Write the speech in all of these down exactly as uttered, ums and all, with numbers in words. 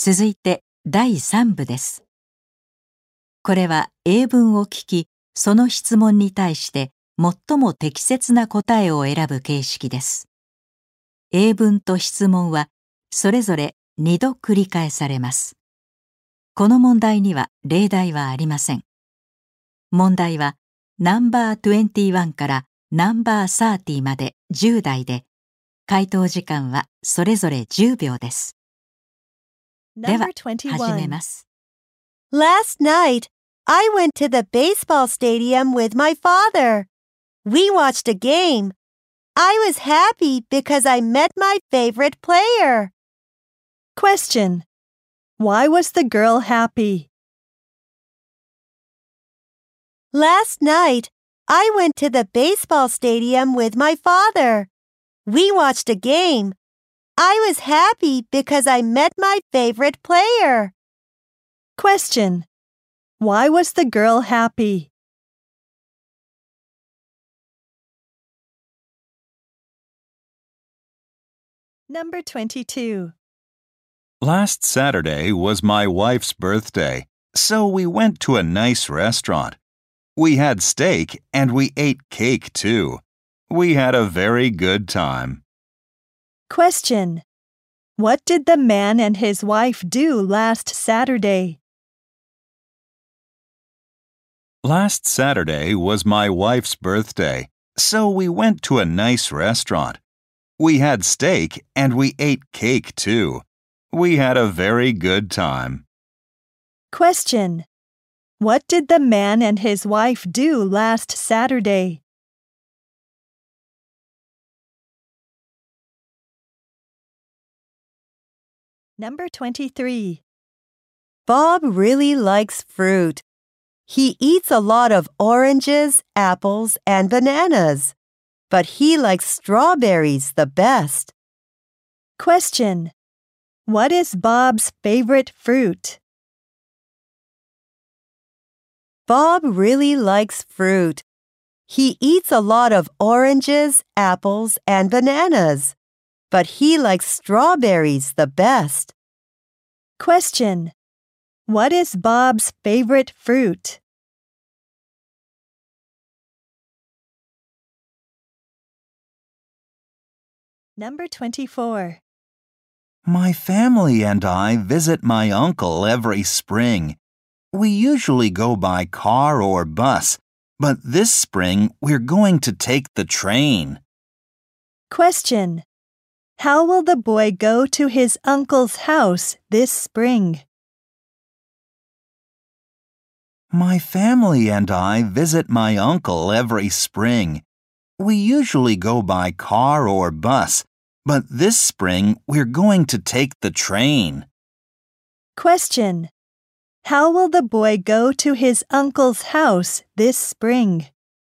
続いてだいさん部です。これは英文を聞き、その質問に対して最も適切な答えを選ぶ形式です。英文と質問はそれぞれにど繰り返されます。この問題には例題はありません。問題はナンバーにじゅういちからナンバーさんじゅうまでじゅう題で、回答時間はそれぞれじゅうびょうです。では、始めます。 Last night, I went to the baseball stadium with my father. We watched a game. I was happy because I met my favorite player. Question. Why was the girl happy? Last night, I went to the baseball stadium with my father. We watched a game. I was happy because I met my favorite player. Question. Why was the girl happy? Number twenty-two. Last Saturday was my wife's birthday, so we went to a nice restaurant. We had steak and we ate cake too. We had a very good time. Question. What did the man and his wife do last Saturday? Last Saturday was my wife's birthday, so we went to a nice restaurant. We had steak and we ate cake too. We had a very good time. Question. What did the man and his wife do last Saturday? Number twenty-three. Bob really likes fruit. He eats a lot of oranges, apples, and bananas. But he likes strawberries the best. Question. What is Bob's favorite fruit? Bob really likes fruit. He eats a lot of oranges, apples, and bananas. But he likes strawberries the best. Question. What is Bob's favorite fruit? Number twenty-four. My family and I visit my uncle every spring. We usually go by car or bus, but this spring we're going to take the train. Question. How will the boy go to his uncle's house this spring? My family and I visit my uncle every spring. We usually go by car or bus, but this spring we're going to take the train. Question. How will the boy go to his uncle's house this spring?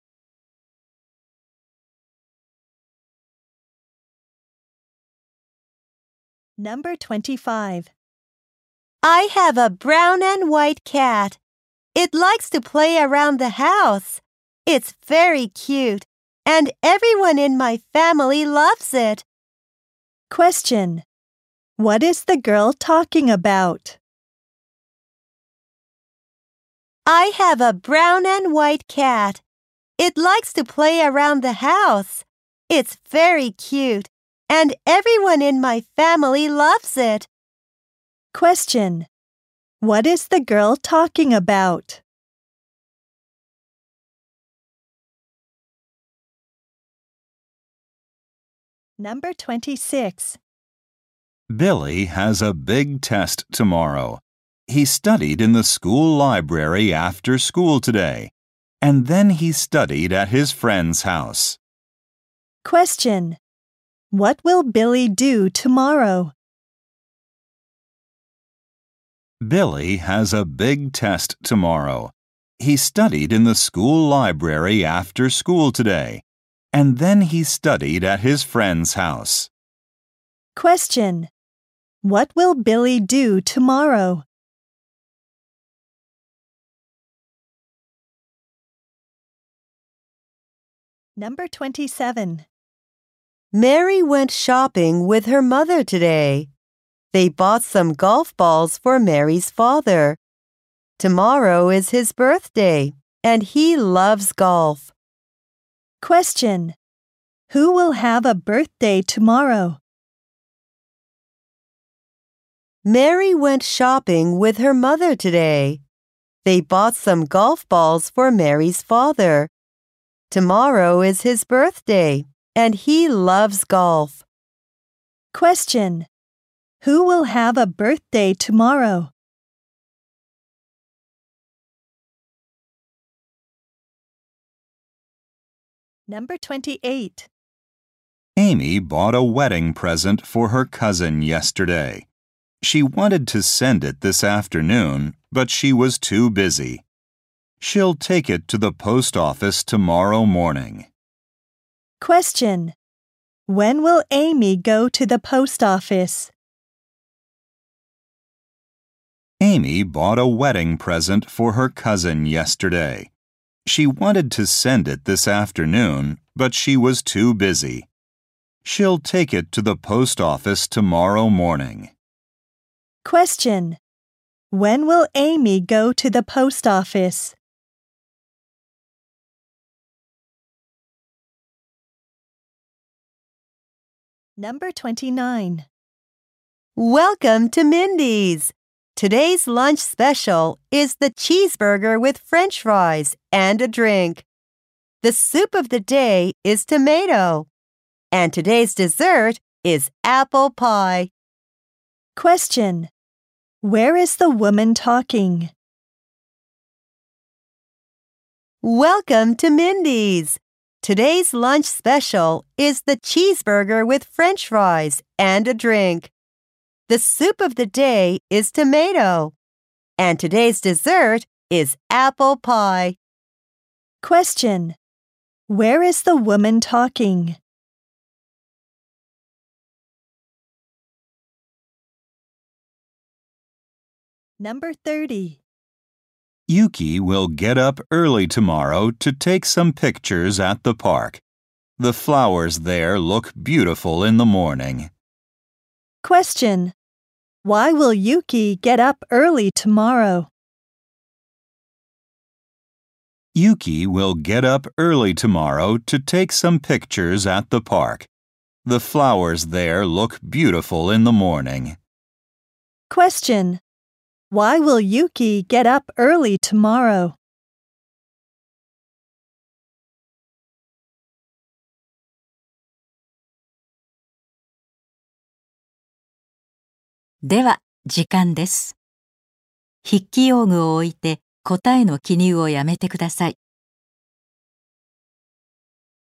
Number twenty-five. I have a brown and white cat. It likes to play around the house. It's very cute, and everyone in my family loves it. Question. What is the girl talking about? I have a brown and white cat. It likes to play around the house. It's very cute, and everyone in my family loves it. Question. What is the girl talking about? Number twenty-six. Billy has a big test tomorrow. He studied in the school library after school today, and then he studied at his friend's house. Question. What will Billy do tomorrow? Billy has a big test tomorrow. He studied in the school library after school today, and then he studied at his friend's house. Question. What will Billy do tomorrow? Number twenty-seven. Mary went shopping with her mother today. They bought some golf balls for Mary's father. Tomorrow is his birthday, and he loves golf. Question. Who will have a birthday tomorrow? Mary went shopping with her mother today. They bought some golf balls for Mary's father. Tomorrow is his birthday, and he loves golf. Question. Who will have a birthday tomorrow? Number twenty-eight. Amy bought a wedding present for her cousin yesterday. She wanted to send it this afternoon, but she was too busy. She'll take it to the post office tomorrow morning. Question. When will Amy go to the post office? Amy bought a wedding present for her cousin yesterday. She wanted to send it this afternoon, but she was too busy. She'll take it to the post office tomorrow morning. Question. When will Amy go to the post office? Number twenty-nine. Welcome to Mindy's. Today's lunch special is the cheeseburger with French fries and a drink. The soup of the day is tomato. And today's dessert is apple pie. Question. Where is the woman talking? Welcome to Mindy's. Today's lunch special is the cheeseburger with French fries and a drink. The soup of the day is tomato. And today's dessert is apple pie. Question. Where is the woman talking? Number thirty. Yuki will get up early tomorrow to take some pictures at the park. The flowers there look beautiful in the morning. Question. Why will Yuki get up early tomorrow? Yuki will get up early tomorrow to take some pictures at the park. The flowers there look beautiful in the morning. Question. Why will Yuki get up early tomorrow? では、時間です。筆記用具を置いて答えの記入をやめてください。